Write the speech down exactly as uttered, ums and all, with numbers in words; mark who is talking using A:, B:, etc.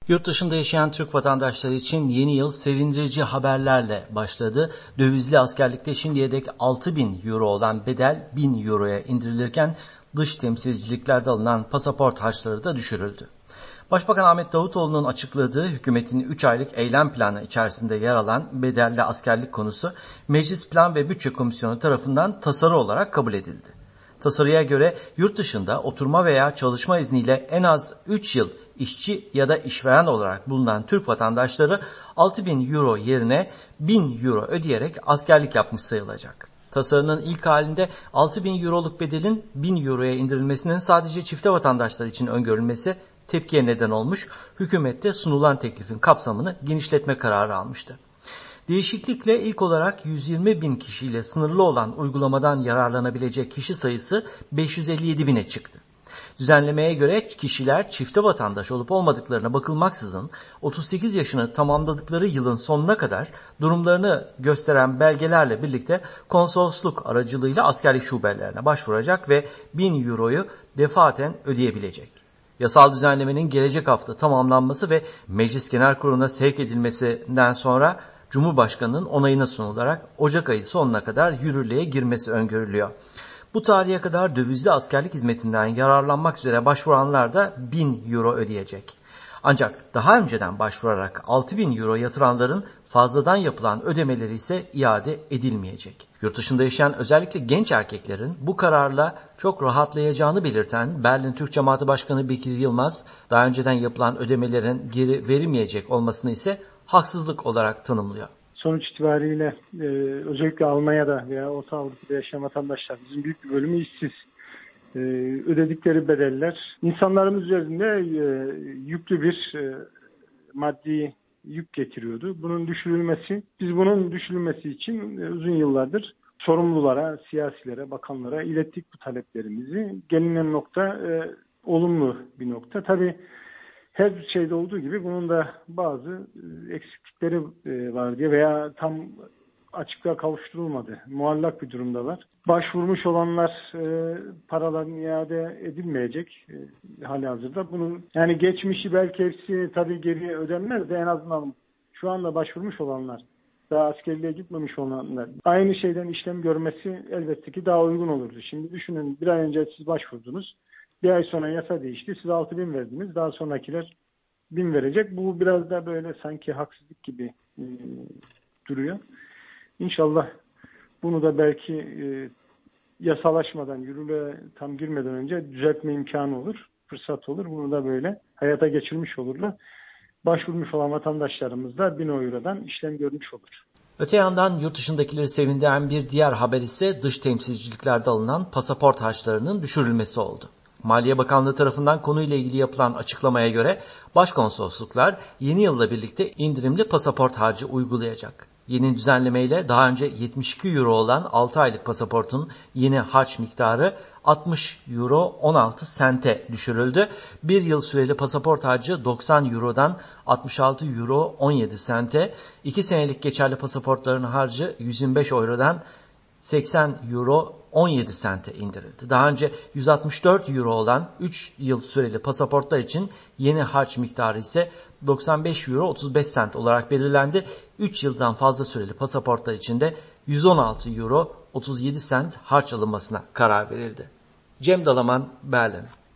A: Yurt dışında yaşayan Türk vatandaşları için yeni yıl sevindirici haberlerle başladı. Dövizli askerlikte şimdiye dek altı bin euro olan bedel bin euroya indirilirken dış temsilciliklerde alınan pasaport harçları da düşürüldü. Başbakan Ahmet Davutoğlu'nun açıkladığı hükümetin üç aylık eylem planı içerisinde yer alan bedelli askerlik konusu Meclis Plan ve Bütçe Komisyonu tarafından tasarı olarak kabul edildi. Tasarıya göre yurt dışında oturma veya çalışma izniyle en az üç yıl işçi ya da işveren olarak bulunan Türk vatandaşları altı bin euro yerine bin euro ödeyerek askerlik yapmış sayılacak. Tasarının ilk halinde altı bin euroluk bedelin bin euroya indirilmesinin sadece çifte vatandaşlar için öngörülmesi tepkiye neden olmuş, hükümette sunulan teklifin kapsamını genişletme kararı almıştı. Değişiklikle ilk olarak yüz yirmi bin kişiyle sınırlı olan uygulamadan yararlanabilecek kişi sayısı beş yüz elli yedi bine çıktı. Düzenlemeye göre kişiler çifte vatandaş olup olmadıklarına bakılmaksızın otuz sekiz yaşını tamamladıkları yılın sonuna kadar durumlarını gösteren belgelerle birlikte konsolosluk aracılığıyla askerlik şubelerine başvuracak ve bin euroyu defaten ödeyebilecek. Yasal düzenlemenin gelecek hafta tamamlanması ve Meclis Genel Kurulu'na sevk edilmesinden sonra Cumhurbaşkanı'nın onayına sunularak Ocak ayı sonuna kadar yürürlüğe girmesi öngörülüyor. Bu tarihe kadar dövizli askerlik hizmetinden yararlanmak üzere başvuranlar da bin euro ödeyecek. Ancak daha önceden başvurarak altı bin euro yatıranların fazladan yapılan ödemeleri ise iade edilmeyecek. Yurt dışında yaşayan özellikle genç erkeklerin bu kararla çok rahatlayacağını belirten Berlin Türk Cemaati Başkanı Bekir Yılmaz, daha önceden yapılan ödemelerin geri verilmeyecek olmasını ise haksızlık olarak tanımlıyor.
B: Sonuç itibariyle e, özellikle Almanya'da veya Orta Avrupa'da yaşayan vatandaşlarımızın büyük bir bölümü işsiz. E, ödedikleri bedeller insanlarımız üzerinde e, yüklü bir e, maddi yük getiriyordu. Bunun düşürülmesi, biz bunun düşürülmesi için e, uzun yıllardır sorumlulara, siyasilere, bakanlara ilettik bu taleplerimizi. Gelinen nokta e, olumlu bir nokta. Tabii her şeyde olduğu gibi bunun da bazı eksiklikleri var diye veya tam açıklığa kavuşturulmadı. Muallak bir durumdalar. Başvurmuş olanlar paraların iade edilmeyecek halihazırda. Bunun yani geçmişi belki hepsi tabii geriye ödenmez de en azından şu anda başvurmuş olanlar, daha askerliğe gitmemiş olanlar aynı şeyden işlem görmesi elbette ki daha uygun olurdu. Şimdi düşünün, bir ay önce siz başvurdunuz. Bir ay sonra yasa değişti. Siz altı bin verdiniz. Daha sonrakiler bin verecek. Bu biraz da böyle sanki haksızlık gibi e, duruyor. İnşallah bunu da belki e, yasalaşmadan, yürürlüğe tam girmeden önce düzeltme imkanı olur, fırsat olur. Bunu da böyle hayata geçirmiş olurlar. Başvurmuş olan vatandaşlarımız da bin eurodan işlem görmüş olur.
A: Öte yandan yurt dışındakileri sevindiren bir diğer haber ise dış temsilciliklerde alınan pasaport harçlarının düşürülmesi oldu. Maliye Bakanlığı tarafından konuyla ilgili yapılan açıklamaya göre başkonsolosluklar yeni yılla birlikte indirimli pasaport harcı uygulayacak. Yeni düzenlemeyle daha önce yetmiş iki euro olan altı aylık pasaportun yeni harç miktarı altmış euro on altı sente düşürüldü. Bir yıl süreli pasaport harcı doksan eurodan altmış altı euro on yedi sente, iki senelik geçerli pasaportların harcı yüz yirmi beş eurodan seksen euro on yedi sente indirildi. Daha önce yüz altmış dört euro olan üç yıl süreli pasaportlar için yeni harç miktarı ise doksan beş euro otuz beş sent olarak belirlendi. üç yıldan fazla süreli pasaportlar için de yüz on altı euro otuz yedi sent harç alınmasına karar verildi. Cem Dalaman, Berlin.